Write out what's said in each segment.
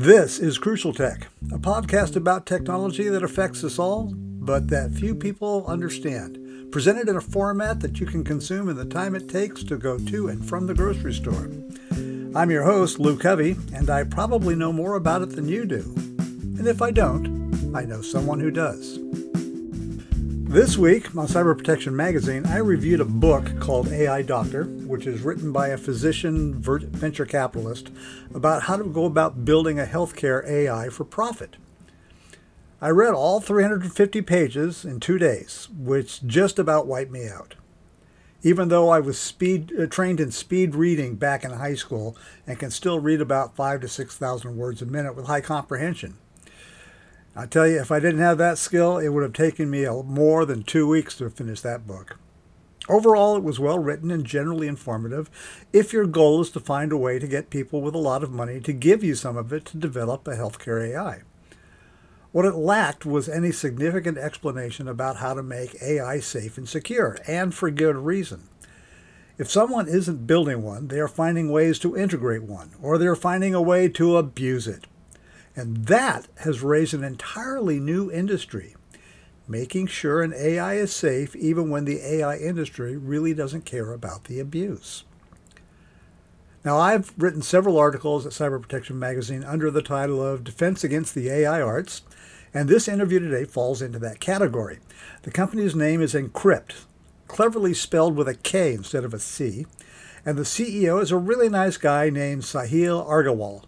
This is Crucial Tech, a podcast about technology that affects us all, but that few people understand. Presented in a format that you can consume in the time it takes to go to and from the grocery store. I'm your host, Lou Covey, and I probably know more about it than you do. And if I don't, I know someone who does. This week on Cyber Protection Magazine, I reviewed a book called AI Doctor, which is written by a physician venture capitalist about how to go about building a healthcare AI for profit. I read all 350 pages in 2 days, which just about wiped me out. Even though I was trained in speed reading back in high school and can still read about 5,000 to 6,000 words a minute with high comprehension. I tell you, if I didn't have that skill, it would have taken me more than 2 weeks to finish that book. Overall, it was well written and generally informative if your goal is to find a way to get people with a lot of money to give you some of it to develop a healthcare AI. What it lacked was any significant explanation about how to make AI safe and secure, and for good reason. If someone isn't building one, they are finding ways to integrate one, or they're finding a way to abuse it. And that has raised an entirely new industry, making sure an AI is safe even when the AI industry really doesn't care about the abuse. Now, I've written several articles at Cyber Protection Magazine under the title of Defense Against the AI Arts, and this interview today falls into that category. The company's name is Encrypt, cleverly spelled with a K instead of a C, and the CEO is a really nice guy named Sahil Agarwal.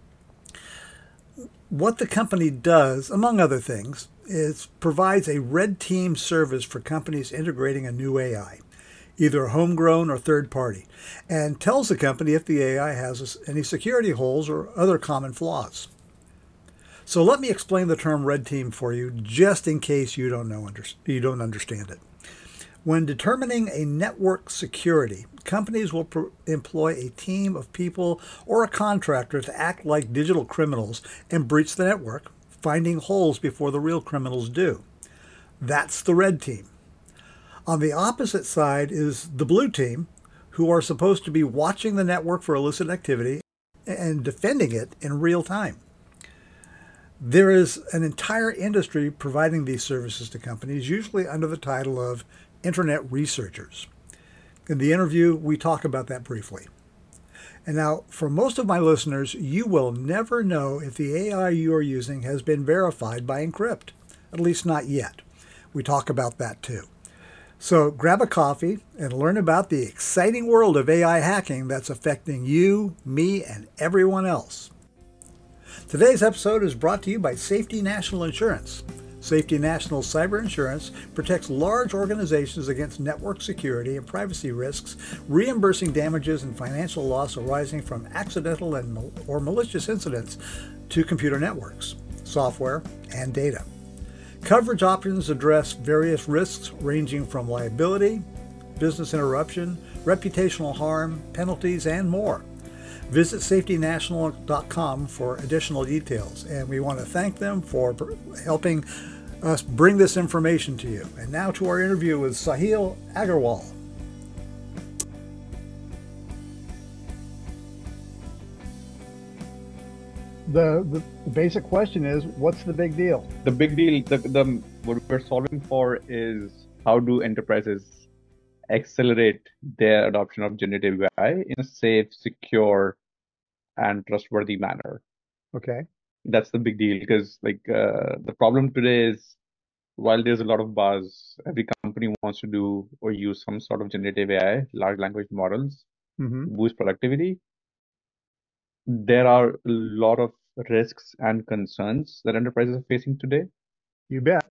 What the company does, among other things, is provides a red team service for companies integrating a new AI, either homegrown or third party, and tells the company if the AI has any security holes or other common flaws. So let me explain the term red team for you, just in case you don't understand it. When determining a network security, companies will employ a team of people or a contractor to act like digital criminals and breach the network, finding holes before the real criminals do. That's the red team. On the opposite side is the blue team, who are supposed to be watching the network for illicit activity and defending it in real time. There is an entire industry providing these services to companies, usually under the title of Internet researchers. In the interview, we talk about that briefly. And now, for most of my listeners, you will never know if the AI you are using has been verified by Encrypt, at least not yet. We talk about that too. So grab a coffee and learn about the exciting world of AI hacking that's affecting you, me, and everyone else. Today's episode is brought to you by Safety National Insurance. Safety National Cyber Insurance protects large organizations against network security and privacy risks, reimbursing damages and financial loss arising from accidental or malicious incidents to computer networks, software, and data. Coverage options address various risks ranging from liability, business interruption, reputational harm, penalties, and more. Visit safetynational.com for additional details, and we want to thank them for helping us bring this information to you. And now to our interview with Sahil Agarwal. The basic question is, what's the big deal? The big deal, what we're solving for is how do enterprises accelerate their adoption of generative AI in a safe, secure, and trustworthy manner. Okay. That's the big deal, because the problem today is, while there's a lot of buzz, every company wants to do or use some sort of generative AI, large language models, boost productivity. There are a lot of risks and concerns that enterprises are facing today. You bet.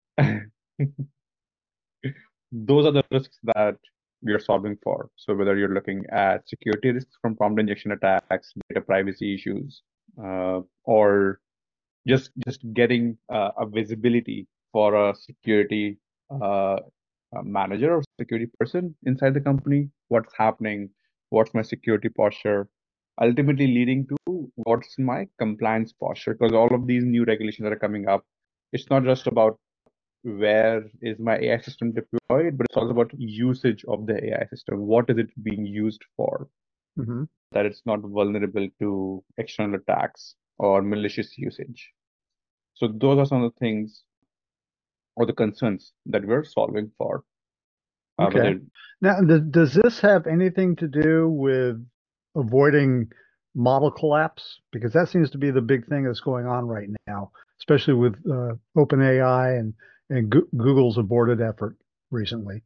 Those are the risks that we are solving for. So whether you're looking at security risks from prompt injection attacks, data privacy issues, or just getting a visibility for a security manager or security person inside the company, what's happening, what's my security posture, ultimately leading to what's my compliance posture, because all of these new regulations that are coming up, it's not just about where is my AI system deployed, but it's also about usage of the AI system. What is it being used for? That it's not vulnerable to external attacks or malicious usage. So those are some of the things or the concerns that we're solving for. Okay. Whether Now, does this have anything to do with avoiding model collapse? Because that seems to be the big thing that's going on right now, especially with OpenAI and Google's aborted effort recently.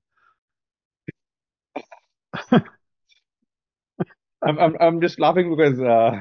I'm just laughing because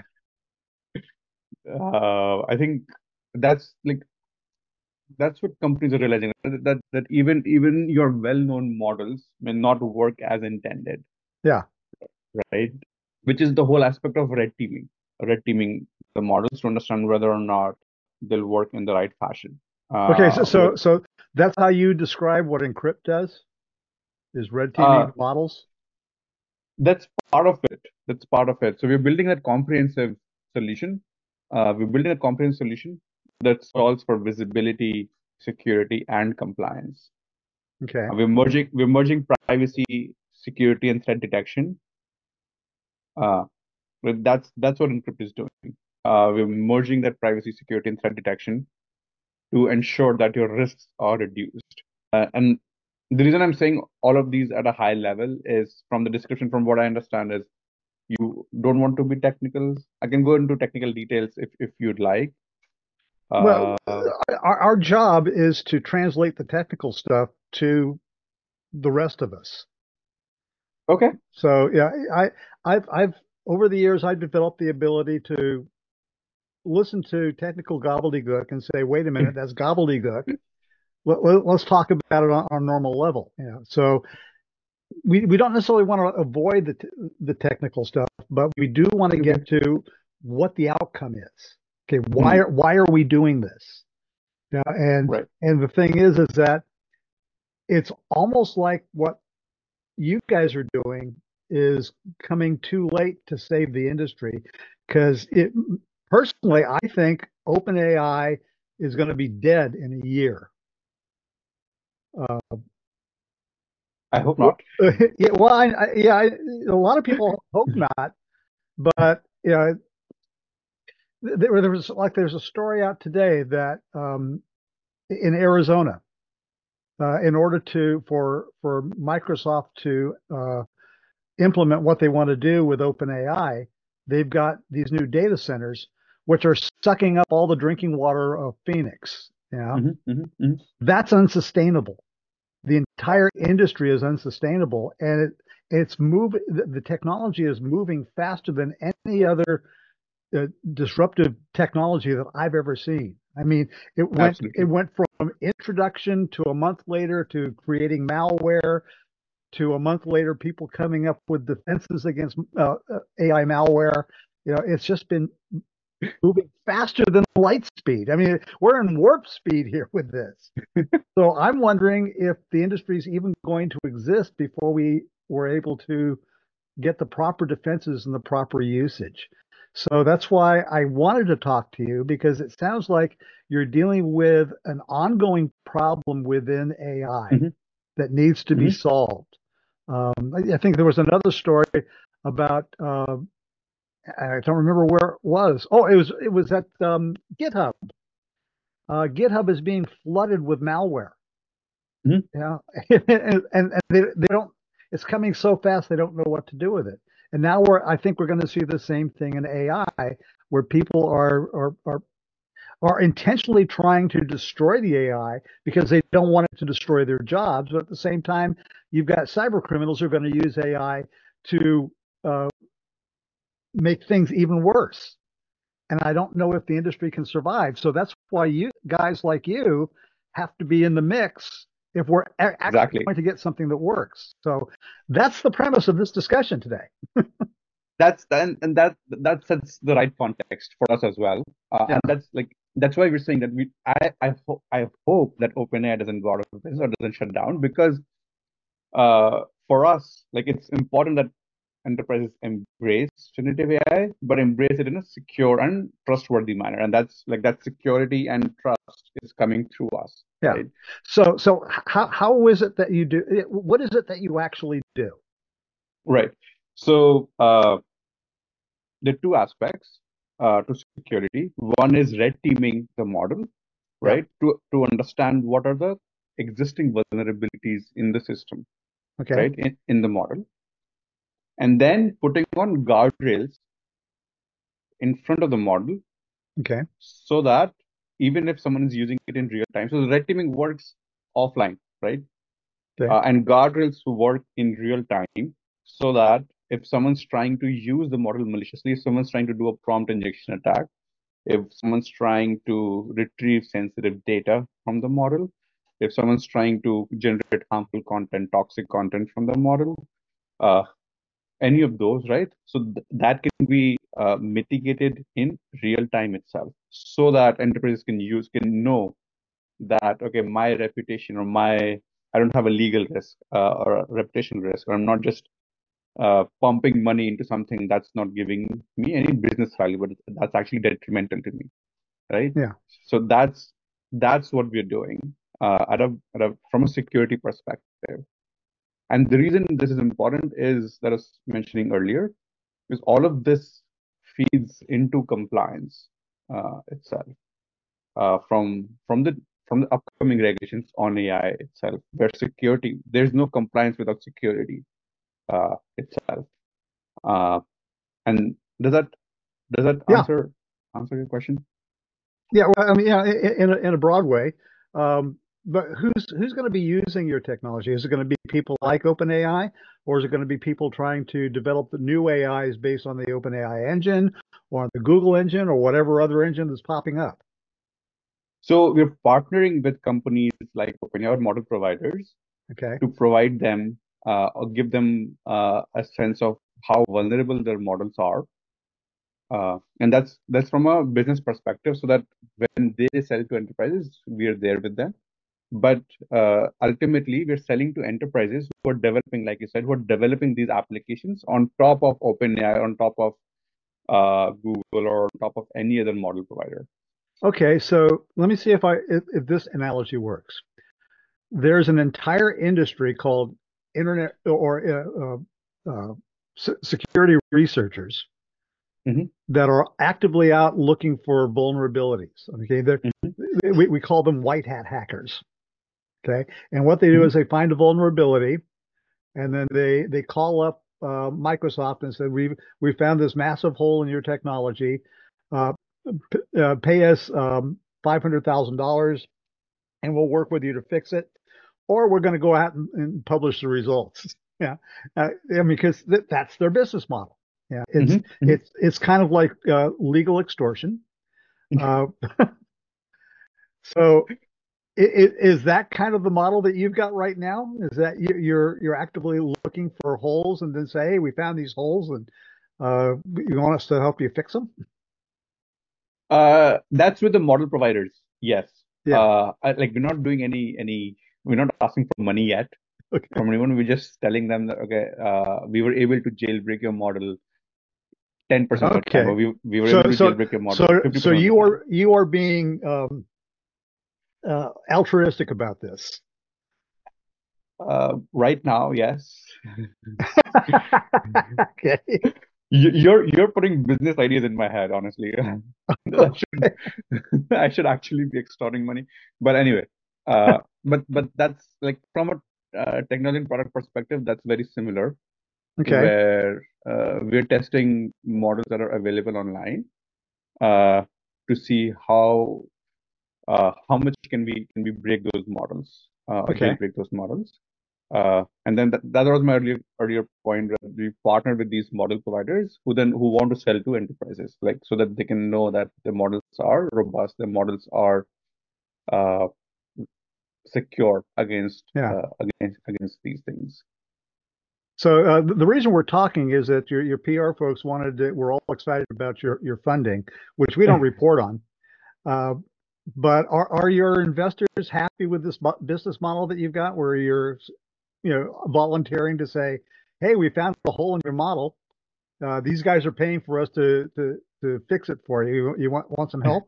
I think that's like that's what companies are realizing that even your well-known models may not work as intended, Yeah. right? Which is the whole aspect of red teaming the models to understand whether or not they'll work in the right fashion. Okay. With So that's how you describe what Encrypt does, is red teaming uh, the models. that's part of it. That's part of it. So we're building a comprehensive solution. We're building a comprehensive solution that solves for visibility, security, and compliance. Okay. We're merging privacy, security, and threat detection. Uh, but that's what Encrypt is doing. We're merging that privacy, security, and threat detection to ensure that your risks are reduced. And the reason I'm saying all of these at a high level is from the description, from what I understand, is you don't want to be technical. I can go into technical details if you'd like. Well, Uh, our job is to translate the technical stuff to the rest of us. okay. So yeah, I've over the years I've developed the ability to listen to technical gobbledygook and say, wait a minute, that's gobbledygook. Let's talk about it on a normal level. Yeah. So we don't necessarily want to avoid the technical stuff, but we do want to Mhm. get to what the outcome is. Okay, Mhm. why are we doing this? Yeah, Right. and the thing is that it's almost like what you guys are doing is coming too late to save the industry because it personally I think OpenAI is going to be dead in a year. Uh, I hope not. yeah, well, a lot of people hope not, but there's a story out today that in Arizona, in order for Microsoft to implement what they want to do with OpenAI, they've got these new data centers which are sucking up all the drinking water of Phoenix. Yeah, Mhm. Mhm. Mhm. that's unsustainable. The entire industry is unsustainable, and it's moving. The technology is moving faster than any other disruptive technology that I've ever seen. I mean, it Absolutely. went from introduction to a month later to creating malware to a month later people coming up with defenses against AI malware. It's just been moving faster than light speed. I mean, we're in warp speed here with this. So I'm wondering if the industry is even going to exist before we were able to get the proper defenses and the proper usage. So that's why I wanted to talk to you because it sounds like you're dealing with an ongoing problem within AI Mhm. that needs to be Mhm. solved. I think there was another story about I don't remember where it was. Oh, it was at GitHub. GitHub is being flooded with malware. Mhm. Yeah, and they don't. It's coming so fast they don't know what to do with it. And now I think we're going to see the same thing in AI, where people are intentionally trying to destroy the AI because they don't want it to destroy their jobs. But at the same time, you've got cyber criminals who are going to use AI to uh, make things even worse. And I don't know if the industry can survive. So that's why you guys like you have to be in the mix if we're actually Exactly. going to get something that works. So that's the premise of this discussion today. And that sets the right context for us as well. Yeah. And that's why we're saying that I hope that OpenAI doesn't go out of business or doesn't shut down because for us, like it's important that enterprises embrace generative AI, but embrace it in a secure and trustworthy manner. And that's like that security and trust is coming through us, Yeah. right? So how is it that you do? What is it that you actually do? Right. So there are two aspects. to security. One is red teaming the model, Yeah. right? To understand what are the existing vulnerabilities in the system, Okay. right? In the model. And then putting on guardrails in front of the model Okay. so that even if someone is using it in real time, so the red teaming works offline, right? Okay. And guardrails work in real time so that if someone's trying to use the model maliciously, if someone's trying to do a prompt injection attack, if someone's trying to retrieve sensitive data from the model, if someone's trying to generate harmful content, toxic content from the model, uh, any of those, right? So that can be mitigated in real time itself, so that enterprises can know that okay, my reputation or my I don't have a legal risk or a reputation risk, or I'm not just pumping money into something that's not giving me any business value, but that's actually detrimental to me, right? Yeah. So that's what we're doing from a security perspective. And the reason this is important is that I was mentioning earlier, because all of this feeds into compliance itself from the upcoming regulations on AI itself, where security there's no compliance without security itself. Uh, and does that Yeah. answer your question? Yeah. Well, I mean, yeah, in a broad way. But who's going to be using your technology? Is it going to be people like OpenAI, or is it going to be people trying to develop the new AIs based on the OpenAI engine, or the Google engine, or whatever other engine that's popping up? So we're partnering with companies like OpenAI or model providers Okay. to provide them or give them a sense of how vulnerable their models are. And that's from a business perspective, so that when they sell to enterprises, we are there with them. But ultimately, we're selling to enterprises who are developing, like you said, who are developing these applications on top of OpenAI, on top of Google, or on top of any other model provider. Okay. So let me see if this analogy works. There's an entire industry called internet or security researchers Hmm. that are actively out looking for vulnerabilities. Okay, Hmm. we call them white hat hackers. Okay, and what they do Hmm. is they find a vulnerability, and then they call up Microsoft and said, we found this massive hole in your technology. Uh, Pay us $500,000, and we'll work with you to fix it, or we're going to go out and publish the results. Yeah, I mean, because that's their business model. Yeah, it's Hmm. Hmm. it's kind of like legal extortion. Uh, so is that kind of the model that you've got right now? Is that you're actively looking for holes and then say, hey, we found these holes and you want us to help you fix them? That's with the model providers. Yes. Yeah. Like we're not doing any. We're not asking for money yet Okay. from anyone. We're just telling them that okay, we were able to jailbreak your model 10% of the time, or Okay. we were So able to so jailbreak your so model so 50% of the time. you are being altruistic about this. Right now, yes. Okay. You're putting business ideas in my head, honestly. I should I should actually be extorting money. But anyway, but that's like from a technology and product perspective, that's very similar, Okay. where we're testing models that are available online uh, to see how much can we break those models or Okay. jailbreak those models. And then that was my earlier point. We partner with these model providers who want to sell to enterprises, like so that they can know that the models are robust, the models are uh, secure Yeah. against these things. So the reason we're talking is that your PR folks we're all excited about your funding, which we don't report on. Uh, but are your investors happy with this business model that you've got, where you're, volunteering to say, "Hey, we found a hole in your model. These guys are paying for us to fix it for you. You want some help?"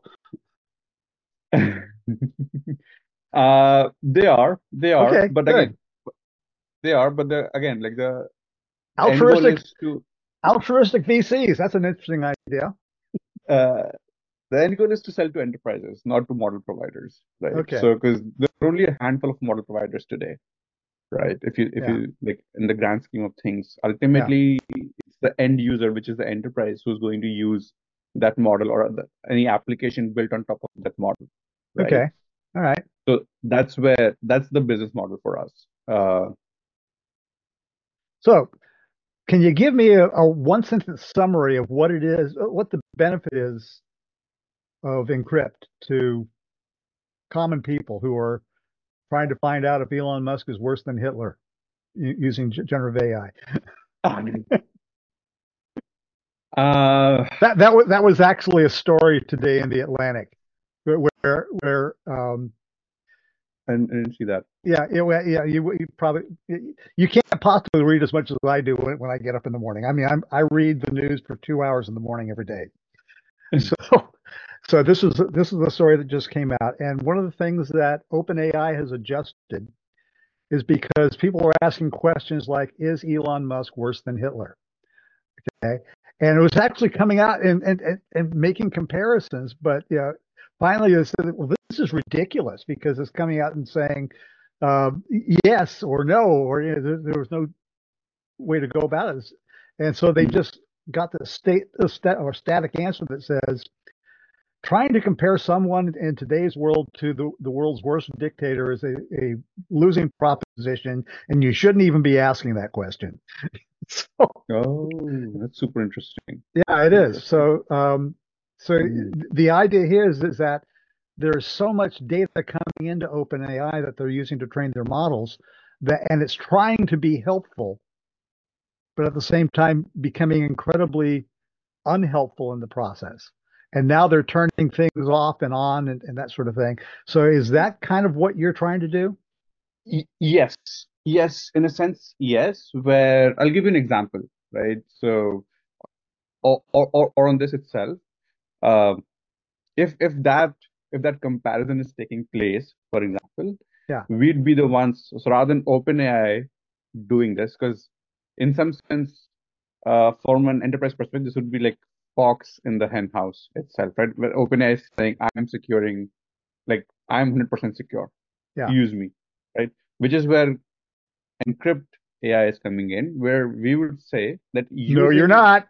They are, Okay, but good. again, they are, but again, like the end goal Altruistic is to altruistic VCs. That's an interesting idea. uh, the end goal is to sell to enterprises, not to model providers, right? Okay. So because there are only a handful of model providers today, right? If Yeah. you like in the grand scheme of things, Yeah. ultimately it's the end user, which is the enterprise, who's going to use that model or any application built on top of that model, right? Okay. All right. So that's the business model for us. So can you give me a one sentence summary of what it is, what the benefit is of Encrypt to common people who are trying to find out if Elon Musk is worse than Hitler using generative AI? Uh, That was actually a story today in the Atlantic, where and I didn't see that. yeah, yeah, you probably you can't possibly read as much as I do when I get up in the morning. I mean, I read the news for 2 hours in the morning every day. So so this is the story that just came out, and one of the things that OpenAI has adjusted is because people are asking questions like, "Is Elon Musk worse than Hitler?" Okay, and it was actually coming out and making comparisons, but finally they said, "Well, this is ridiculous," because it's coming out and saying yes or no, or there was no way to go about it, and so they just got the static answer that says, trying to compare someone in today's world to the world's worst dictator is a losing proposition, and you shouldn't even be asking that question. So, Oh, that's super interesting. yeah, it is. Interesting. So Mm. the idea here is that there's so much data coming into OpenAI that they're using to train their models and it's trying to be helpful, but at the same time becoming incredibly unhelpful in the process. And now they're turning things off and on and that sort of thing. So is that kind of what you're trying to do? Yes, yes, in a sense, yes. Where I'll give you an example, right? So, or on this itself, um, if that comparison is taking place, for example, Yeah. we'd be the ones. So rather than OpenAI doing this, because in some sense, from an enterprise perspective, this would be like fox in the hen house itself, right? Where OpenAI is saying, I'm securing, like I'm 100% secure. Yeah. Use me, right? Which is where Encrypt AI is coming in, where we would say that No, you're using not.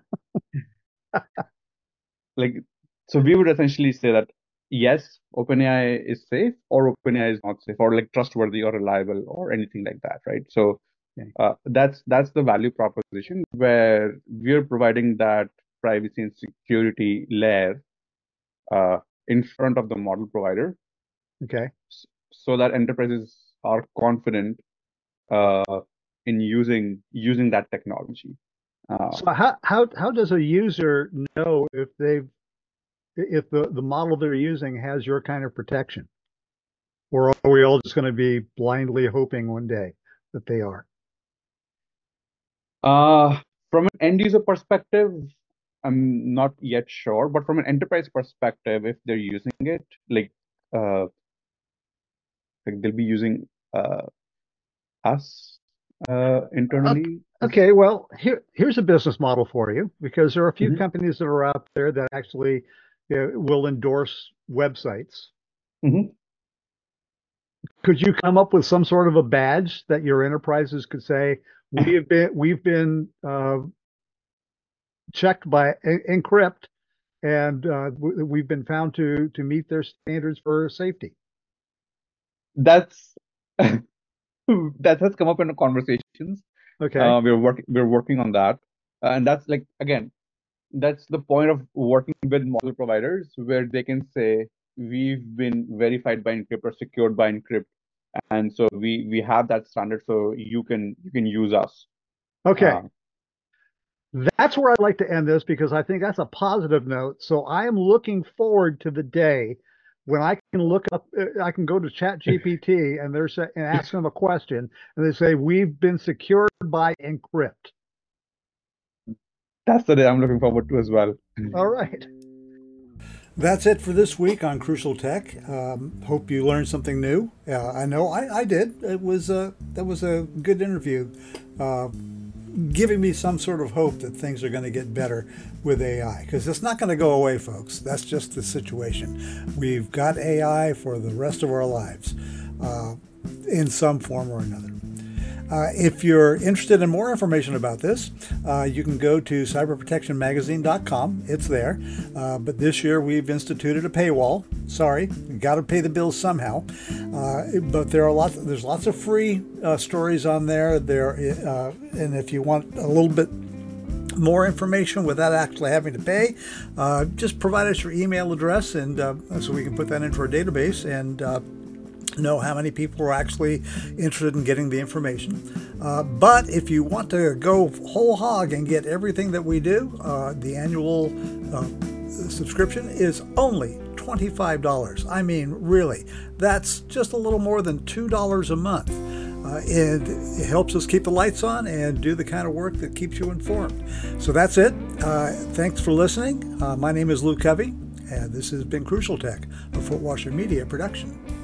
like, so we would essentially say that yes, OpenAI is safe or OpenAI is not safe or like trustworthy or reliable or anything like that, right? So Okay. that's the value proposition where we're providing that privacy and security layer uh, in front of the model provider Okay. so that enterprises are confident uh, in using that technology. Uh, So how does a user know if the model they're using has your kind of protection? Or are we all just going to be blindly hoping one day that they are? uh, from an end user perspective, I'm not yet sure, but from an enterprise perspective, if they're using it, uh, like they'll be using us internally. Okay, well, here's a business model for you because there are a few Mhm, companies that are out there that actually will endorse websites. mhm. Could you come up with some sort of a badge that your enterprises could say, we've been checked by Encrypt, and we've been found to meet their standards for safety? That's that has come up in the conversations. Okay. We're working on that, and that's like again, that's the point of working with model providers where they can say we've been verified by Encrypt or secured by Encrypt, and so we have that standard, so you can use us. Okay. Uh, That's where I'd like to end this because I think that's a positive note. So I am looking forward to the day when I can look up, I can go to Chat GPT and and ask them a question, and they say we've been secured by Encrypt. that's the day I'm looking forward to as well. All right. That's it for this week on Crucial Tech. Hope you learned something new. I know I did. That was a good interview. giving me some sort of hope that things are going to get better with AI, because it's not going to go away, folks. That's just the situation. We've got AI for the rest of our lives in some form or another. If you're interested in more information about this, you can go to cyberprotectionmagazine.com. It's there. But this year we've instituted a paywall. Sorry, you got to pay the bills somehow. But there's lots of free stories on there. And if you want a little bit more information without actually having to pay, just provide us your email address, and so we can put that into our database and know how many people are actually interested in getting the information. But if you want to go whole hog and get everything that we do, the annual subscription is only $25. I mean, really, that's just a little more than $2 a month. And it helps us keep the lights on and do the kind of work that keeps you informed. So that's it. Thanks for listening. My name is Lou Covey, and this has been Crucial Tech, a Fort Washer Media production.